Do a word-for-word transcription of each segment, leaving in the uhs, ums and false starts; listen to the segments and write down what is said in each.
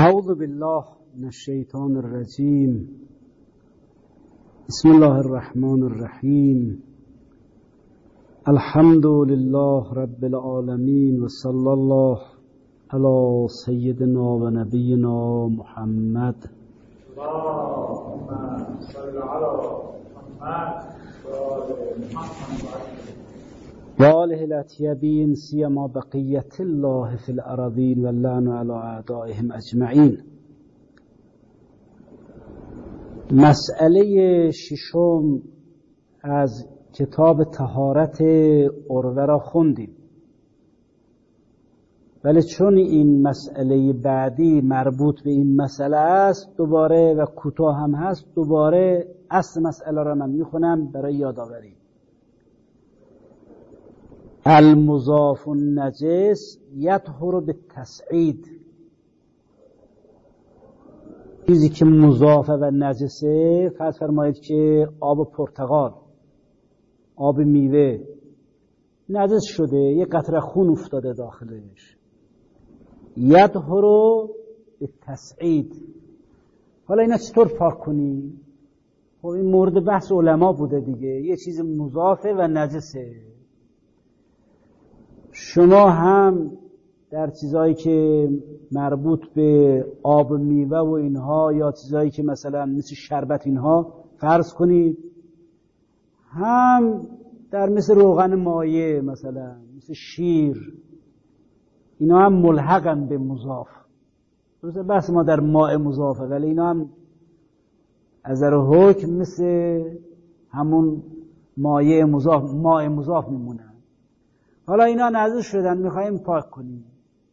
اعوذ بالله من الشیطان الرجیم. بسم الله الرحمن الرحیم. الحمد لله رب العالمین و صلی الله علی سیدنا و نبینا محمد. اللهم صل علی محمد و آله الاطیبین سیما بقیت الله فی الارضین و اللعن علی اعدائهم اجمعین. مسئله ششم از کتاب طهارت عروه را خوندیم، ولی چون این مسئله بعدی مربوط به این مسئله است دوباره و کوتاه هم هست، دوباره اصل مسئله را من میخونم برای یادآوری. المضاف النجس یطهر بالتصعید. چیزی که مضافه و نجسه، فرض فرمایید که آب پرتقال، آب میوه نجس شده، یه قطره خون افتاده داخلش، یطهر بالتصعید. حالا اینا چطور پاک کنی؟ خب این مورد بحث علما بوده دیگه. یه چیز مضافه و نجسه، شما هم در چیزایی که مربوط به آب میوه و اینها یا چیزایی که مثلا مثل شربت اینها فرض کنید، هم در مثل روغن مایع مثلا مثل شیر، اینا هم ملحقن به مضاف. درسته بحث ما در ماء مضافه، ولی اینا هم از نظر حکم مثل همون مایع مضاف ماء مضاف میمونن. حالا اینا نجس شدن، میخوایم پاک کنیم.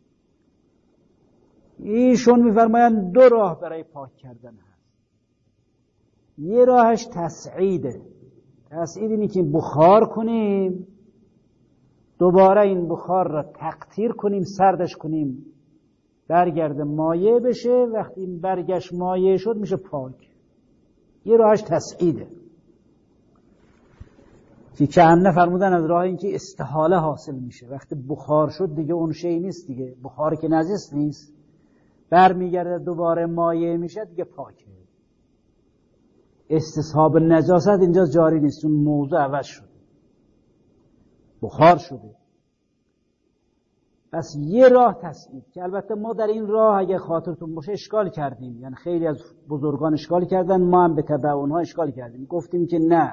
ایشون میفرمایند دو راه برای پاک کردن هست. یه راهش تسعیده. تسعید اینی که بخار کنیم، دوباره این بخار را تقطیر کنیم، سردش کنیم، برگرده مایع بشه. وقتی این برگشت مایع شد میشه پاک. یه راهش تسعیده که چند فرمودن از راه این که استحاله حاصل میشه. وقتی بخار شد دیگه اون شی نیست دیگه، بخار که نجس نیست، برمیگرده دوباره مایع میشه دیگه پاکه. استصحاب نجاست اینجا جاری نیست، اون موضوع عوض شده، بخار شده. پس یه راه تسعید که البته ما در این راه اگه خاطرتون باشه اشکال کردیم، یعنی خیلی از بزرگان اشکال کردن، ما هم به تبع اونها اشکال کردیم. گفتیم که نه،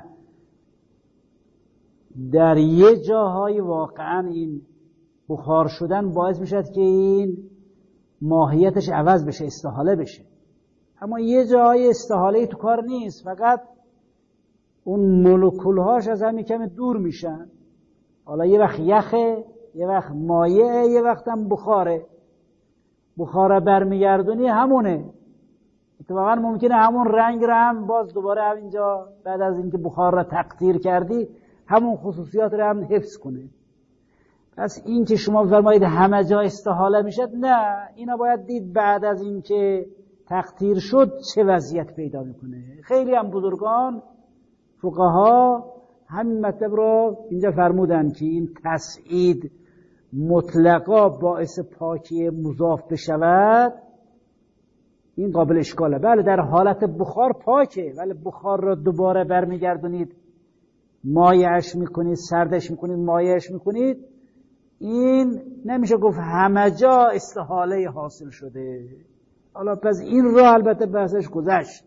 در یه جاهای واقعا این بخار شدن باعث میشد که این ماهیتش عوض بشه، استحاله بشه. اما یه جاهای استحاله تو کار نیست، فقط اون مولکولهاش از هم کم دور میشن. حالا یه وقت یخه، یه وقت مایعه، یه وقت هم بخاره. بخاره برمیگردونی همونه، اتفاقا ممکنه همون رنگ را هم باز دوباره همینجا بعد از اینکه بخار را تقطیر کردی همون خصوصیات را هم حفظ کنه. پس این که شما فرمایید همه جا استحاله میشد، نه، اینا باید دید بعد از اینکه تقطیر شد چه وضعیت پیدا میکنه. خیلی هم بزرگان فقها همین مطلب رو اینجا فرمودن که این تسعید مطلقا باعث پاکی مضاف بشود، این قابل اشکاله. بله در حالت بخار پاکه، ولی بخار رو دوباره برمیگردونید، مایعش میکنید، سردش میکنید، مایعش میکنید، این نمیشه گفت همه جا استحاله حاصل شده. حالا پس این راه البته بحثش گذشت.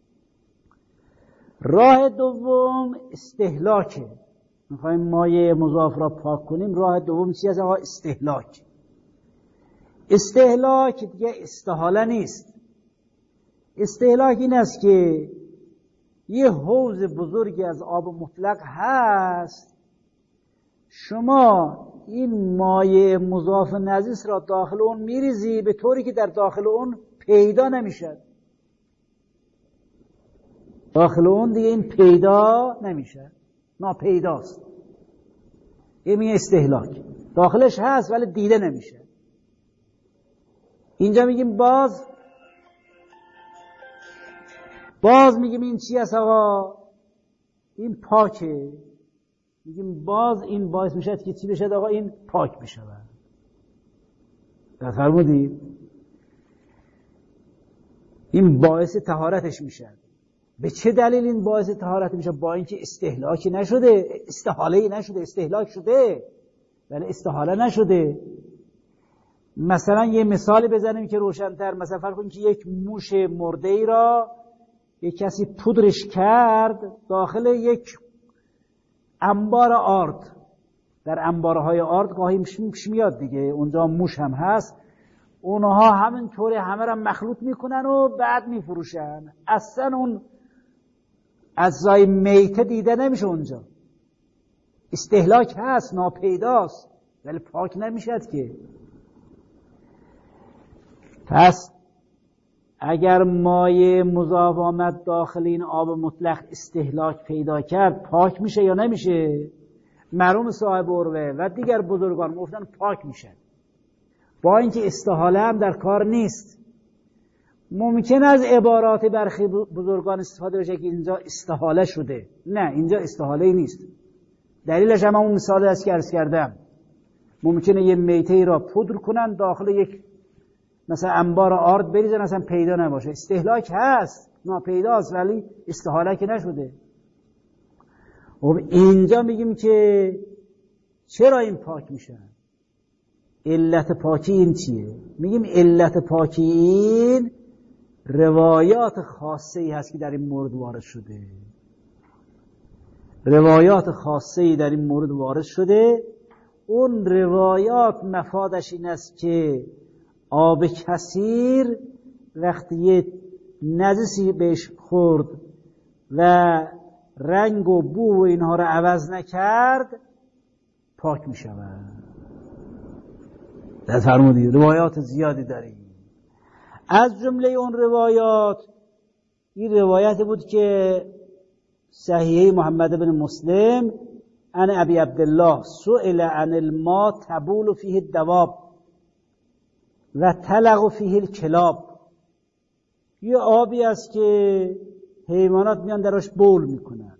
راه دوم استهلاکه. میخوایم مایع مضاف را پاک کنیم، راه دوم چی از آقا؟ استهلاک. استهلاک دیگه استحاله نیست. استهلاک این است که یه حوض بزرگی از آب مطلق هست، شما این مایع مضاف نجس را داخل اون میریزی به طوری که در داخل اون پیدا نمیشه. داخل اون دیگه این پیدا نمیشه، ناپیداست. این میگه استهلاک. داخلش هست ولی دیده نمیشه. اینجا میگیم باز باز میگیم این چی است آقا؟ این پاکه. میگیم باز این باعث میشه که چی بشه آقا؟ این پاک بشه. فرمودید این باعث طهارتش میشه. به چه دلیل این باعث طهارت میشه؟ با اینکه استهلاکی نشده، استحاله‌ای نشده، استهلاک شده ولی استحاله نشده. مثلا یه مثال بزنیم که روشن‌تر. مثلا فرض کنید که یک موش مرده ای را یک کسی پودرش کرد داخل یک انبار آرد. در انبارهای آرد گاهی میش میاد دیگه، اونجا موش هم هست. اونها همینطوری همه را مخلوط میکنن و بعد میفروشن. اصلا اون اجزای میته دیده نمیشه اونجا. استهلاک هست، ناپیداست ولی پاک نمیشد که. پس اگر مایه مضاف آمد داخل این آب مطلق استهلاک پیدا کرد، پاک میشه یا نمیشه؟ مرحوم صاحب اروه و دیگر بزرگان گفتن پاک میشه، با اینکه استحاله هم در کار نیست. ممکن از عبارات برخی بزرگان استفاده بشه که اینجا استحاله شده. نه، اینجا استحاله نیست. دلیلش هم اون مثال است که عرض کردم. ممکنه یه میته ای را پودر کنن داخل یک مثلا انبار آرد بریزن اصلا پیدا نباشه. استهلاک هست، ناپیداست ولی استحاله که نشده. و اینجا میگیم که چرا این پاک میشه؟ علت پاکی این چیه؟ میگیم علت پاکی این روایات خاصه ای هست که در این مورد وارد شده. روایات خاصه ای در این مورد وارد شده. اون روایات مفادش این است که آب کثیر وقتی یه نجسی بهش خورد و رنگ و بو و اینها رو عوض نکرد، پاک می شود. در فرمودید روایات زیادی داریم. از جمله اون روایات این روایت بود که صحیحه محمد بن مسلم عن ابی عبدالله سئل عن الماء تبول فیه الدواب و تلغ فیه الکلاب. یه آبی است که حیوانات میان درش بول میکنن،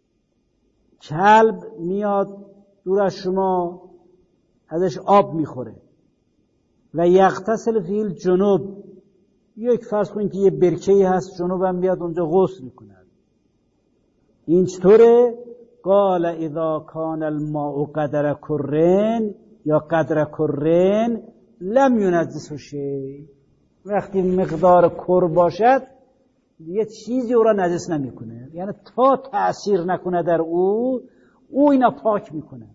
کلب میاد دور از شما ازش آب میخوره. و یغتسل فیه الجنوب، یک فرض کنید که یه برکه‌ای هست جنوب هم میاد اونجا غسل میکنن. این چطوره؟ قال اذا کان الماء قدر کرن یا قدر کرن لم ينجسه شیء. وقتی مقدار کر باشد یه چیزی او را نجس نمیکنه، یعنی تا تأثیر نکنه در او او اینا پاک میکنه.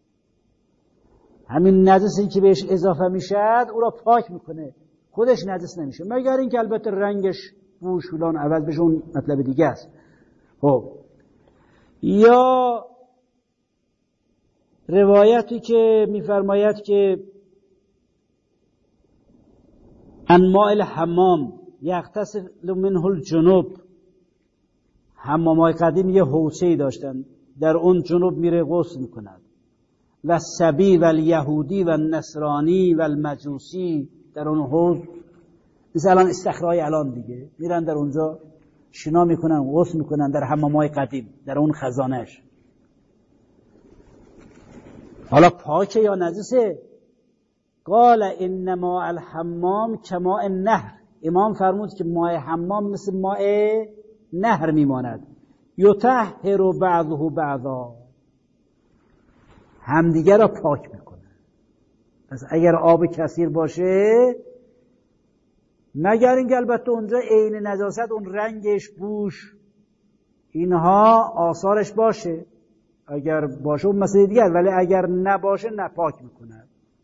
همین نجسی که بهش اضافه میشد او را پاک میکنه، خودش نجس نمیشه، مگر اینکه البته رنگش بوش فلان عوض بشه، اون مطلب دیگه است. خب یا روایتی که میفرماید که انماء الحمام یغتسل منه الجنوب. حمامای قدیم یه حوضه‌ای داشتن، در اون جنوب میره غسل میکند. و سبی و الیهودی و النصرانی و المجوسی در اون حوض، مثل الان استخرای الان دیگه، میرن در اونجا شنا میکنن، غسل میکنن در حمامای قدیم، در اون خزانش. حالا پاکه یا نجسه؟ قال انما الحمام کماء النهر. امام فرمود که ماء حمام مثل ماء نهر میماند. یطهر بعضه بعضا، همدیگه را پاک میکنه. پس اگر آب کثیر باشه، مگر اینکه البته اونجا عین نجاست، اون رنگش، بوش، اینها آثارش باشه، اگر باشه اون مسئله دیگر، ولی اگر نباشه نه، پاک میکنه.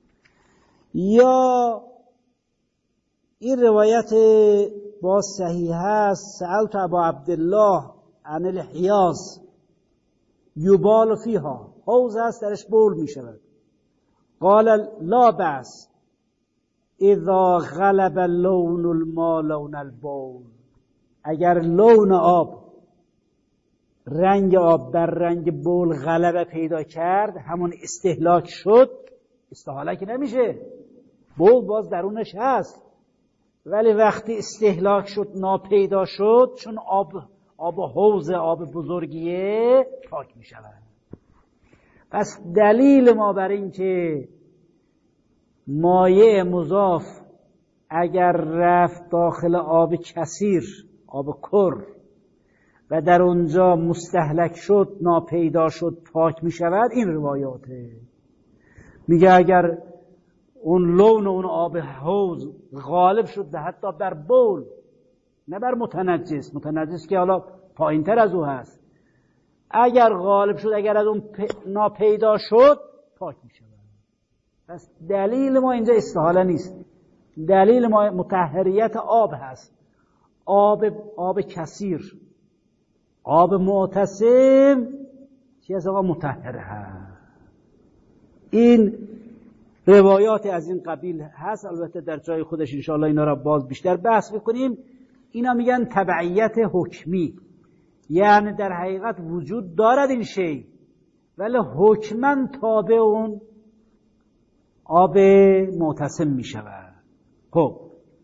یا این روایت با صحیح است، سألت ابا عبدالله عن الحیاض یبال فیها، حوض است درش بول می شود. قال لا بأس اذا غلب لون الماء لون البول. اگر لون آب، رنگ آب بر رنگ بول غلبه پیدا کرد، همون استهلاک شد. استحاله که نمیشه، بول باز درونش هست، ولی وقتی استهلاک شد، ناپیدا شد، چون آب آب حوض، آب بزرگیه، پاک می شود. پس دلیل ما بر این که مایع مضاف اگر رفت داخل آب کثیر، آب کر، و در اونجا مستهلک شد، ناپیدا شد، پاک می شود. این روایاته. میگه اگر اون لون اون آب حوض غالب شد حتی بر بول، نه بر متنجس، متنجس که حالا پایین تر از او هست، اگر غالب شد، اگر از اون ناپیدا شد، پاک می شود. پس دلیل ما اینجا استحاله نیست، دلیل ما مطهریت آب هست. آب آب کثیر، آب معتصم چی از آقا مطهره هست. این روایات از این قبیل هست. البته در جای خودش انشاءالله اینا را باز بیشتر بحث بکنیم. اینا میگن تبعیت حکمی، یعنی در حقیقت وجود دارد این شی، ولی حکماً تابع اون آب معتصم می شود. خب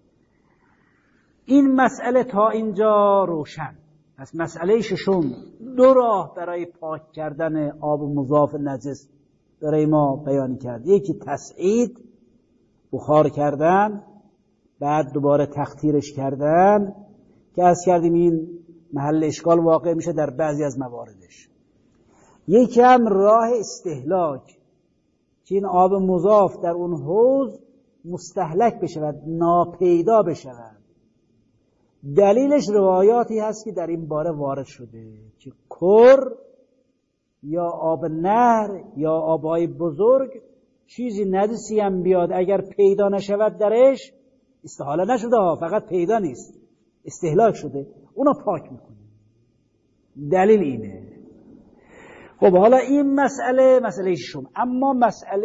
این مسئله تا اینجا روشن. پس مسئله ششم، دو راه برای پاک کردن آب مضاف نجس برای ما بیان کرد. یکی تسعید، بخار کردن، بعد دوباره تخدیرش کردن، که از کردیم این محل اشکال واقع میشه در بعضی از مواردش. یکی هم راه استهلاک، که این آب مضاف در اون حوض مستهلک بشود، ناپیدا بشود. دلیلش روایاتی هست که در این باره وارد شده که کر یا آب نهر یا آبای بزرگ چیزی نجسی هم بیاد، اگر پیدا نشود درش، استحاله نشده ها، فقط پیدا نیست، استهلاک شده، اونا پاک میکنه. دلیل اینه. خب حالا این مسئله مسئله ششم. اما مسئله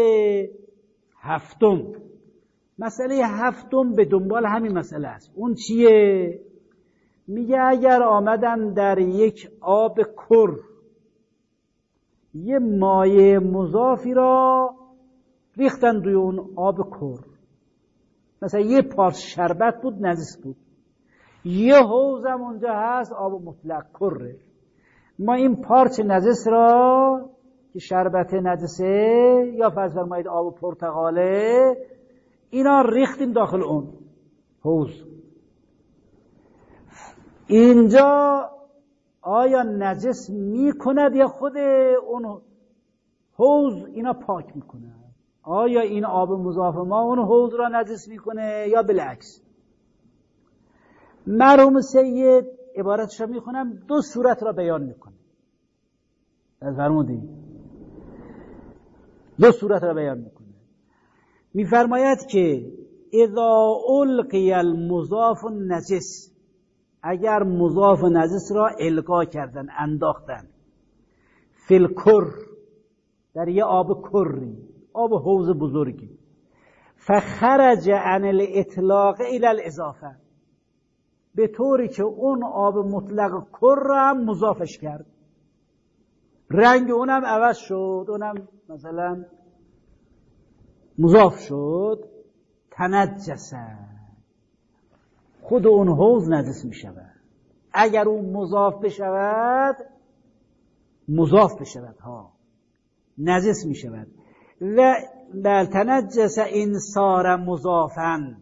هفتم، مسئله هفتم به دنبال همین مسئله است. اون چیه؟ میگه اگر آمدن در یک آب کر یه مایع مضافی را ریختن روی اون آب کر، مثلا یه پارچ شربت بود، نجس بود، یه حوضم اونجا هست آب مطلق کره، ما این پارچ نجس را که شربت نجسه یا فرض فرمایید آب پرتقاله، اینا ریختیم داخل اون حوض. اینجا آیا نجس میکند یا خود اون حوض اینا پاک میکنه؟ آیا این آب مضاف ما اون حوض را نجس میکنه یا بالعکس؟ مرحوم سید عبارتش را میخونم، دو صورت را بیان میکنه. از فرمودید دو صورت را بیان میکنه. میفرماید که اذا القی المضاف النجس، اگر مضاف نجس را القا کردن، انداختن، فی الکر، در یه آب کری، آب حوض بزرگی، فخرج عن الاطلاق الى الاضافه، به طوری که اون آب مطلق کر را هم مضافش کرد، رنگ اونم عوض شد، اونم مثلا مضاف شد، تنجسه، خود اون حوض نجس می شود. اگر اون مضاف بشود، مضاف بشود ها، نجس می شود. و بل تنجس این صار مضافا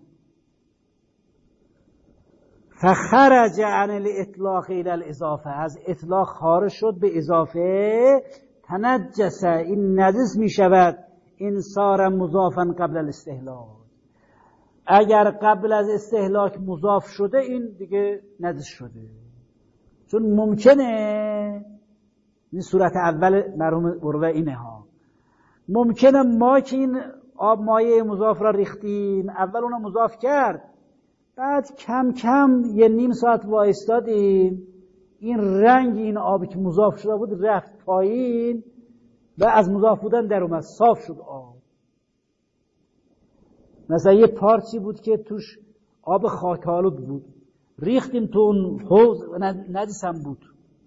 فخرج عن الاطلاق الى الاضافه، از اطلاق خارج شد به اضافه، تنجس، این نجس می شود، این صار مضافا قبل الاستهلاک، اگر قبل از استهلاک مضاف شده این دیگه نجس شده. چون ممکنه، این صورت اول مرحوم عروه اینه ها، ممکنه ما که این آب مایع مضاف را ریختیم، اول اونو مضاف کرد، بعد کم کم یه نیم ساعت وایستادیم، این رنگ این آبی که مضاف شده بود رفت پایین و از مضاف بودن در اومد، صاف شد آب. مثلا یه پارچی بود که توش آب خاک‌آلود بود، ریختیم تو اون حوض و نجس هم بود،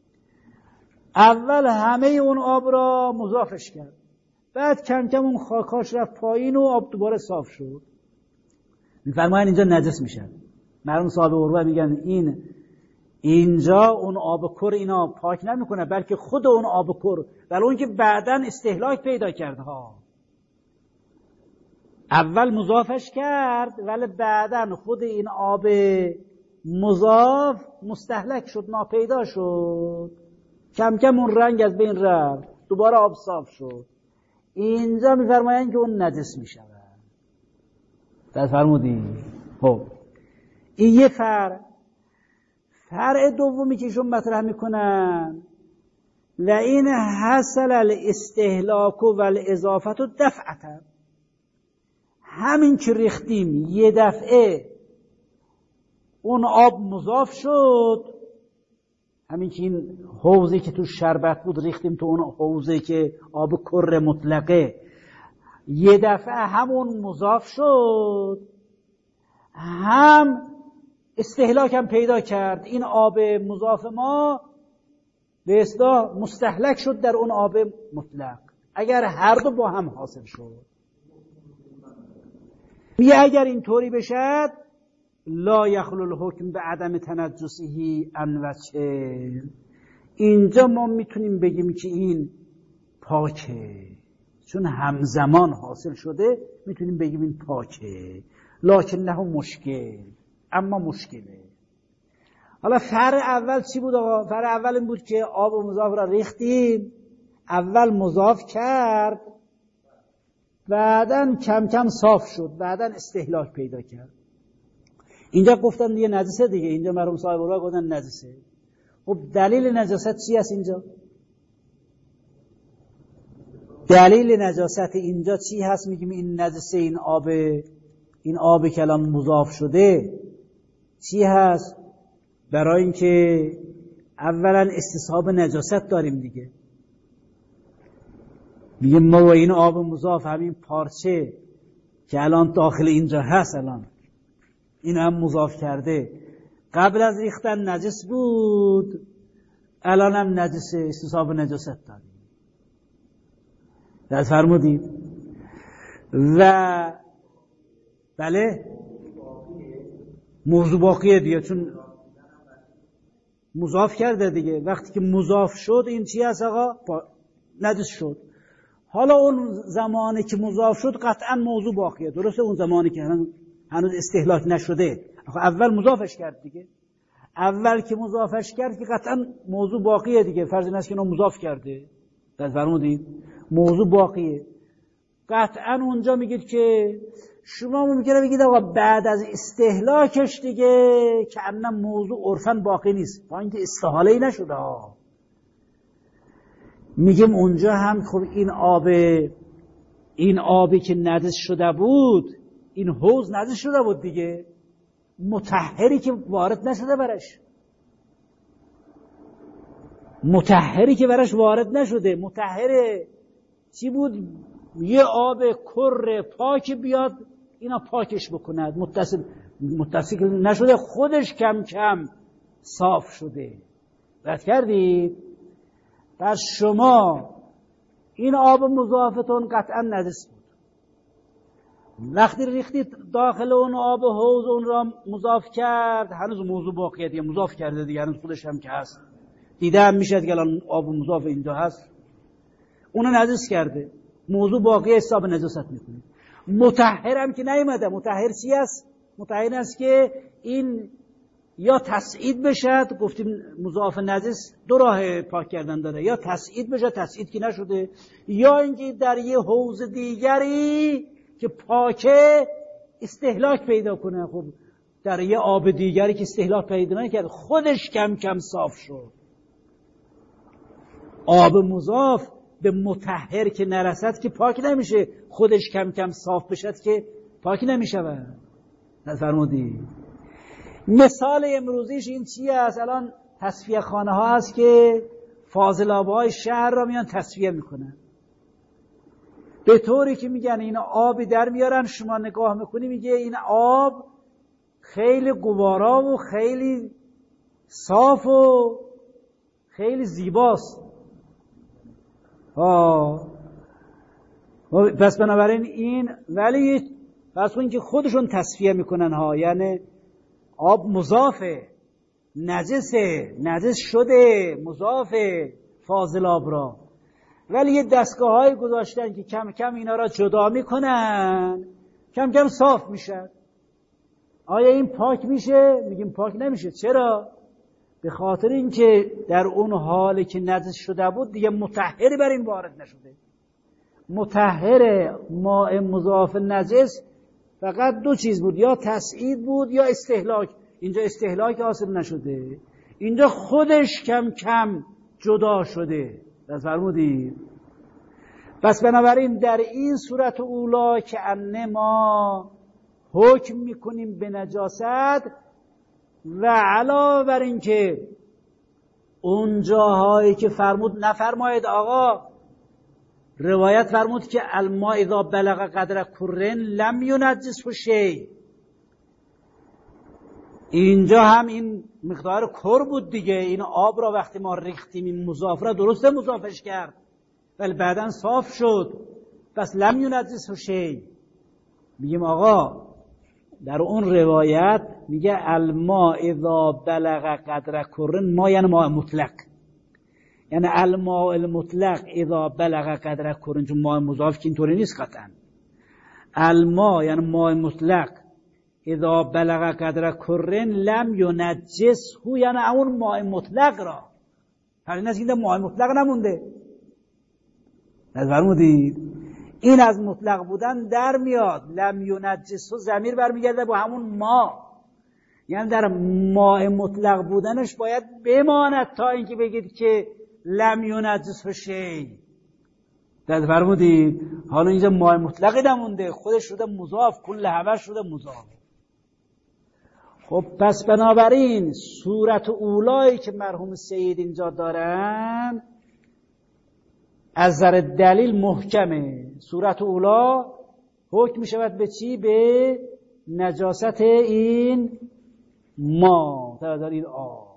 اول همه اون آب را مضافش کرد، بعد کم کم اون خاکاش رفت پایین و آب دوباره صاف شد. میفرماین اینجا نجس میشه. مرحوم صاحب عروه میگن این اینجا اون آب کر اینا پاک نمیکنه، بلکه خود اون آب کر، ولی اون که بعداً استهلاک پیدا کرده ها. اول مضافش کرد ولی بعدن خود این آب مضاف مستهلک شد، ناپیدا شد، کم کم اون رنگ از بین رفت، دوباره آب صاف شد. اینجا میفرمایند که اون نجس میشود. در فرمودی؟ خب این یه فرع. فرع دومی که ایشون مطرح میکنن و این حصل الاستهلاک و الاضافت و دفعتا، همین که ریختیم یه دفعه اون آب مضاف شد، همین که این حوضی که تو شربت بود ریختیم تو اون حوضی که آب کر مطلقه، یه دفعه همون مضاف شد، هم استهلاک هم پیدا کرد. این آب مضاف ما به اصطلاح مستهلک شد در اون آب مطلق. اگر هر دو با هم حاصل شد، میگه اگر اینطوری بشد لا یخلو الحکم به عدم تنجسه عن وجه، اینجا ما میتونیم بگیم که این پاکه، چون همزمان حاصل شده میتونیم بگیم این پاکه. لکن نه مشکل، اما مشکله. حالا فرع اول چی بود آقا؟ فرع اول این بود که آب و مضاف را ریختیم، اول مضاف کرد، بعدن کم کم صاف شد، بعدن استهلاک پیدا کرد. اینجا گفتن دیگه نجسه دیگه، اینجا مرحوم صاحب الله گفتن نجسه. خب دلیل نجاست چی است اینجا؟ دلیل نجاست اینجا چی هست؟ میگیم این نجسه، این آب، این آب که الان مضاف شده چی هست؟ برای اینکه اولا استصحاب نجاست داریم دیگه. میگیم ما و این آب مضاف، همین پارچه که الان داخل اینجا هست، الان این هم مضاف کرده، قبل از ریختن نجس بود، الان هم نجس، استصحاب نجاست داریم. در فرمودید؟ و بله موضوع باقیه دیگه، چون مضاف کرده دیگه. وقتی که مضاف شد این چی هست آقا؟ نجس شد. حالا اون زمانی که مضاف شد قطعا موضوع باقیه، درسته؟ اون زمانی که هنوز استهلاک نشده، اول مضافش کرد دیگه، اول که مضافش کرد که قطعا موضوع باقیه دیگه. فرض این است که اونو مضاف کرده، در فرمودید موضوع باقیه. قطعا اونجا میگید که شما ممکنه بگید آقا بعد از استهلاکش دیگه که انا موضوع عرفاً باقی نیست، با اینکه استحاله‌ای نشده ها. میگیم اونجا هم خب این آب، این آبی که نجس شده بود، این حوض نجس شده بود دیگه، مطهری که وارد نشده برش، مطهری که برش وارد نشده. مطهر چی بود؟ یه آب کر پاک بیاد اینا پاکش بکند، متصل متصل نشده، خودش کم کم صاف شده. رد کردید؟ پس شما این آب مضافتون قطعا نجس بود، وقتی ریختید داخل اون آب حوض اون را مضاف کرد، هنوز موضوع باقیه دیگه، مضاف کرده دیگه، هنوز خودش هم که هست، دیده هم میشه که الان آب مضاف اینجا هست، اونو نجس کرده، موضوع باقی حساب نجاست میکنه. مطهر هم که نیومده. مطهر چی است؟ مطهر است که این یا تسعید بشد، گفتیم مضاف نجس دو راه پاک کردن داره، یا تسعید بشه، تسعید که نشده، یا اینکه در یه حوض دیگری که پاکه استهلاک پیدا کنه. خب در یه آب دیگری که استهلاک پیدا نکرد خودش کم کم صاف شد. آب مضاف به مطهر که نرسد که پاک نمیشه، خودش کم کم صاف بشد که پاک نمیشه. نفرمودی؟ مثال امروزیش این چیه است؟ الان تصفیه خانه ها هست که فاضلابهای شهر را میان تصفیه میکنن، به طوری که میگن این آبی در میارن، شما نگاه میکنی میگه این آب خیلی گوارا و خیلی صاف و خیلی زیباست. آه پس بنابراین این، ولی پس اون که خودشون تصفیه میکنن ها، یعنی آب مضافه، نجسه، نجس شده، مضافه فاضل آب را، ولی یه دستگاه های گذاشتن که کم کم اینا را جدا میکنن کم کم صاف میشه. آیا این پاک میشه؟ میگیم پاک نمیشه. چرا؟ به خاطر اینکه در اون حالی که نجس شده بود دیگه مطهری بر این وارد نشده. مطهر ماء مضاف نجس فقط دو چیز بود، یا تسعید بود یا استهلاک. اینجا استهلاک حاصل نشده، اینجا خودش کم کم جدا شده. دست فرمودید؟ پس بنابراین در این صورت اولا که انه ما حکم میکنیم به نجاست و علاوه بر این که اون جاهایی که فرمود نفرماید آقا، روایت فرمود که الماء اذا بلغ قدر کرن لم ینجسه شیء، اینجا هم این مقدار کر بود دیگه. این آب را وقتی ما ریختیم این مضاف را درسته مضافش کرد ولی بعداً صاف شد، پس لم ینجسه شیء. میگیم آقا در اون روایت میگه الماء اذا بلغ قدر کرن، ما یعنی ماء مطلق، یعنی الماء المطلق اذا بلغ قدر کرن، چون ماء مضاف که اینطوری نیست قطعا. الماء یعنی ماء مطلق اذا بلغ قدر کرن لم ینجسه، یعنی اون ماء مطلق را. فرین است که اینجا ماء مطلق نمونده. نظرمودید؟ این از مطلق بودن در میاد. لم ینجسه ضمیر برمیگرده با همون ما، یعنی در ماء مطلق بودنش باید بماند تا اینکه بگید که لم ینجسه شیء. در فرمودید؟ حالا اینجا ماء مطلقی نمونده، خودش شده مضاف، کل همه شده مضاف. خب پس بنابراین صورت اولایی که مرحوم سید اینجا دارن از نظر دلیل محکمه. صورت اولا حکم می شود به چی؟ به نجاست این ما در این آب.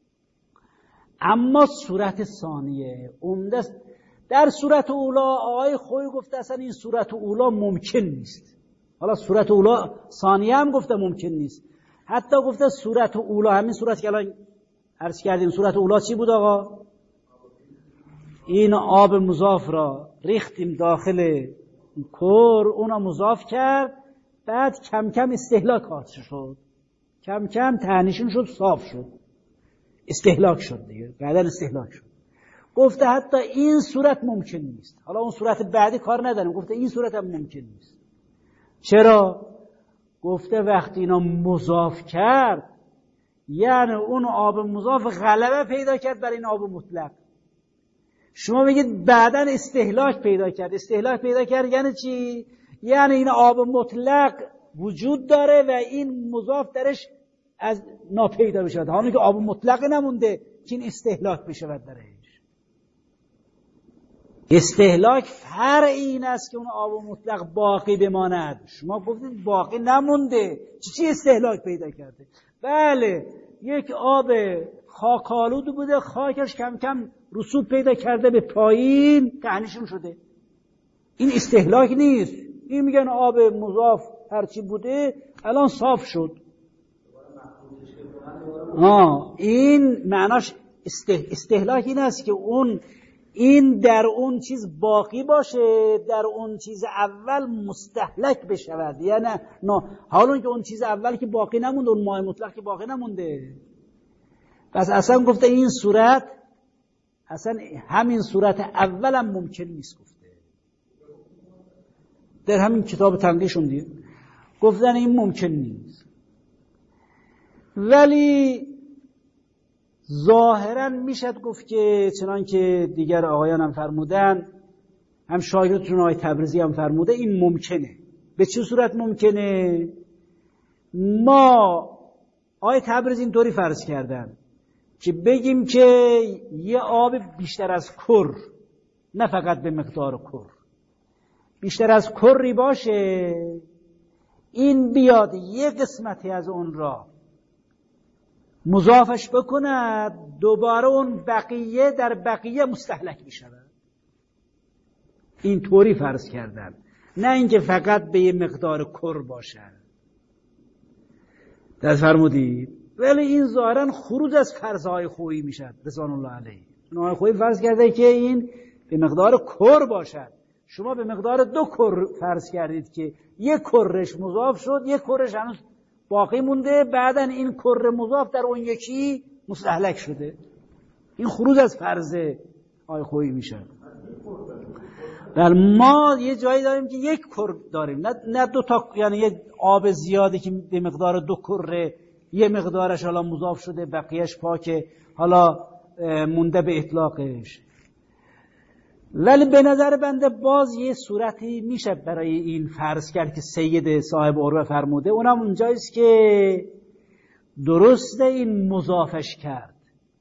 اما صورت ثانیه عمده در صورت اولا آقای خوی گفته اصلا این صورت اولا ممکن نیست. حالا صورت اولا ثانیه هم گفته ممکن نیست، حتی گفته صورت اولا، همین صورت که الان عرض کردیم صورت اولا چی بود آقا؟ این آب مضاف را ریختیم داخل کور، اونا مضاف کرد، بعد کم کم استهلاک حاصل شد، کم کم تهنیشون شد، صاف شد، استهلاک شد دیگه، بعدن استهلاک شد. گفته حتی این صورت ممکن نیست. حالا اون صورت بعدی کار نداریم، گفته این صورت هم ممکن نیست. چرا؟ گفته وقتی اینا مضاف کرد یعنی اون آب مضاف غلبه پیدا کرد بر این آب مطلق. شما بگید بعدن استهلاک پیدا کرد. استهلاک پیدا کرد یعنی چی؟ یعنی این آب مطلق وجود داره و این مضاف درش از ناپیدا بشود، حالا که آب مطلق نمونده که این استهلاک بشود درش. استهلاک فرع این است که اون آب مطلق باقی بماند. شما گفتید باقی نمونده، چی چی استهلاک پیدا کرده؟ بله، یک آب خاکالود بوده، خاکش کم کم رسوب پیدا کرده به پایین، تهنیشون شده. این استهلاک نیست. این میگن آب مضاف هرچی بوده الان صاف شد. آه این معناش استه... استهلاک این است که اون این در اون چیز باقی باشه، در اون چیز اول مستهلک بشود. یعنی نه حالا که اون چیز اول که باقی نمونده، اون ماء مطلق که باقی نمونده. پس اصلا گفته این صورت، اصلا همین صورت اولم ممکن نیست. گفته در همین کتاب تنقیشون دید گفتن این ممکن نیست، ولی ظاهرا میشد گفت که چنان که دیگر آقایان هم فرمودن، هم شاگردتون آقای تبریزی هم فرموده، این ممکنه. به چه صورت ممکنه؟ ما آقای تبریزی اینطوری فرض کردن که بگیم که یه آب بیشتر از کر، نه فقط به مقدار کر، بیشتر از کری باشه، این بیاد یه قسمتی از اون را مضافش بکند، دوباره اون بقیه در بقیه مستهلک میشود. این طوری فرض کردن، نه اینکه فقط به یه مقدار کر باشد. دست فرمودید؟ ولی این ظاهرا خروج از فرضهای خویی میشد رضوان الله علیه. آقای خویی فرض کرده که این به مقدار کر باشد. شما به مقدار دو کر فرض کردید که یک کرش مضاف شد، یک کرش هنوز باقی مونده، بعدن این کر مضاف در اون یکی مستهلک شده. این خروج از فرض آی خویی میشه. در ما یه جایی داریم که یک کر داریم، نه نه دو تا، یعنی یه آب زیادی که به مقدار دو کره، یه مقدارش حالا مضاف شده بقیهش پاکه، حالا مونده به اطلاقش. ولی به نظر بنده باز یه صورتی میشه برای این فرض کرد که سید صاحب عروه فرموده، اونم اونجاییست که درسته این مضافش کرد.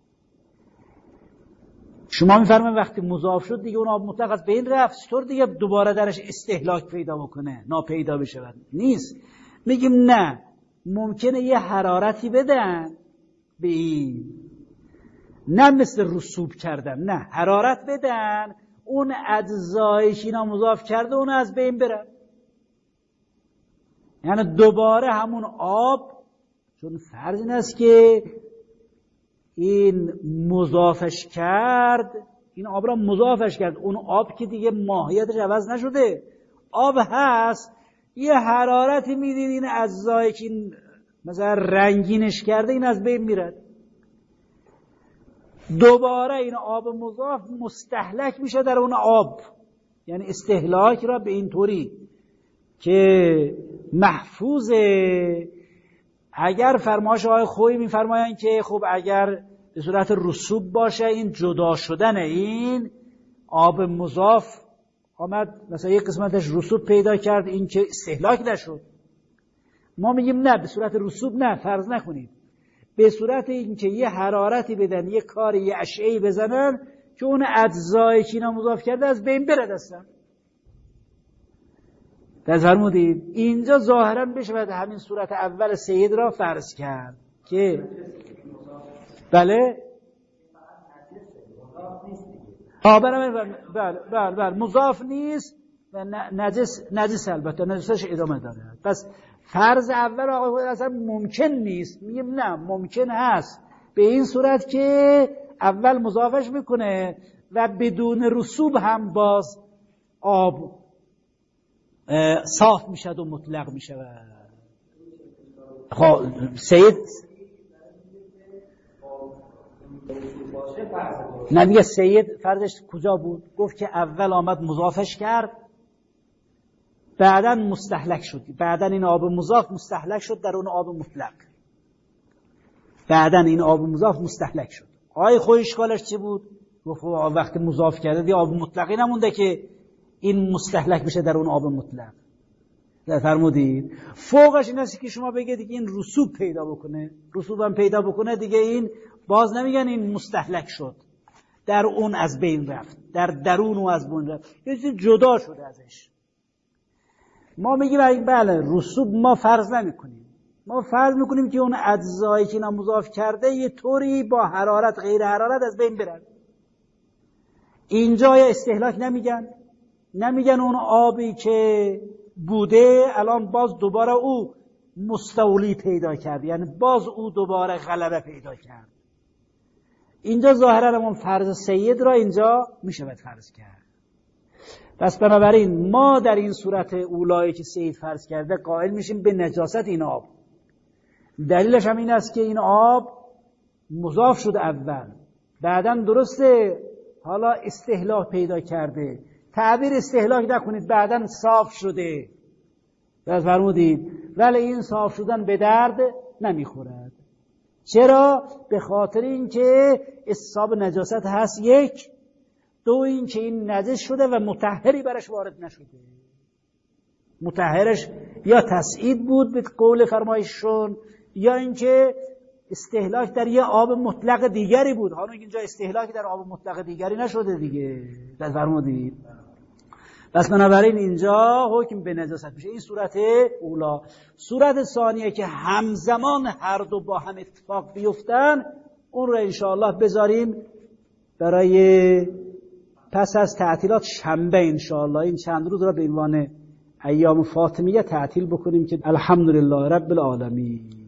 شما میفرمایید وقتی مضاف شد دیگه اون آب مطلق از بین رفت، چطور دیگه دوباره درش استهلاک پیدا بکنه، ناپیدا بشه؟ نیست. میگیم نه، ممکنه یه حرارتی بدن به این، نه مثل رسوب کردن، نه حرارت بدن، اون اجزایی که اینا مضاف کرده اون از بین بره، یعنی دوباره همون آب، چون فرض این است که این مضافش کرد، این آب را مضافش کرد، اون آب که دیگه ماهیتش عوض نشده، آب هست، یه حرارتی میدید این اجزایی که این مثلا رنگینش کرده این از بین میره، دوباره این آب مضاف مستهلک میشه در اون آب. یعنی استهلاک را به این طوری که محفوظه. اگر فرمایش آقای خویی میفرمایند که خب اگر به صورت رسوب باشه، این جدا شدن این آب مضاف آمد مثلا یک قسمتش رسوب پیدا کرد، این که استهلاک نشد، ما میگیم نه، به صورت رسوب نه، فرض نکنید، به صورت این که یه حرارتی بدن، یه کاری، یه اشعه‌ای بزنن که اون اجزایی که اینا مضاف کرده از بین بره دستن. فرمودید اینجا ظاهرا بشه باید همین صورت اول سید را فرض کرد که بله آه بله بله بله بله مضاف نیست و نجس، نجس البته نجسش ادامه داره. پس فرض اول آقای اصلا ممکن نیست، میگیم نه ممکن هست، به این صورت که اول مضافش میکنه و بدون رسوب هم باز آب صاف میشد و مطلق میشود. خب سید نه دیگه سید فرضش کجا بود؟ گفت که اول آمد مضافش کرد، بعداً مستهلک شد، بعداً این آب مضاف مستهلک شد در اون آب مطلق، بعداً این آب مضاف مستهلک شد. آقای خوی اشکالش چی بود؟ گفت وقتی مضاف کرده دیگه آب مطلقی نمونده که این مستهلک بشه در اون آب مطلق. فرمودید فوقش این است که شما بگید که این رسوب پیدا بکنه، رسوب هم پیدا بکنه دیگه این باز نمیگن این مستهلک شد، در اون از بین رفت، در درون و از بین رفت، یه چیز جدا شده ازش. ما میگیم بله رسوب ما فرض نمی کنیم، ما فرض میکنیم که اون اجزایی که اینا مضاف کرده یه طوری با حرارت غیر حرارت از بین برن. اینجا یا استهلاک نمیگن، نمیگن اون آبی که بوده الان باز دوباره او مستولی پیدا کرد، یعنی باز او دوباره غلبه پیدا کرد. اینجا ظاهرا همون فرض سید را اینجا میشه باید فرض کرد. پس بنابراین ما در این صورت اولایی که سید فرض کرده قائل میشیم به نجاست این آب. دلیلش هم این است که این آب مضاف شده اول، بعداً درسته حالا استهلاک پیدا کرده، تعبیر استهلاک نکنید، بعداً صاف شده، پس فرمودید ولی این صاف شدن به درد نمیخورد. چرا؟ به خاطر اینکه اصحاب نجاست هست، یک، دو اینکه این نجس شده و مطهری برش وارد نشده. مطهرش یا تسعید بود به قول فرمایششون، یا اینکه استهلاک در یه آب مطلق دیگری بود، حالا اینجا استهلاک در آب مطلق دیگری نشده دیگه. پس فرمودید پس بنابراین اینجا حکم به نجاست میشه. این صورت اولا. صورت ثانیه که همزمان هر دو با هم اتفاق بیفتن، اون رو انشاءالله بذاریم برای پس از تعطیلات شنبه انشاءالله. این چند روز را به عنوان ایام فاطمیه تعطیل بکنیم که الحمدلله رب العالمین.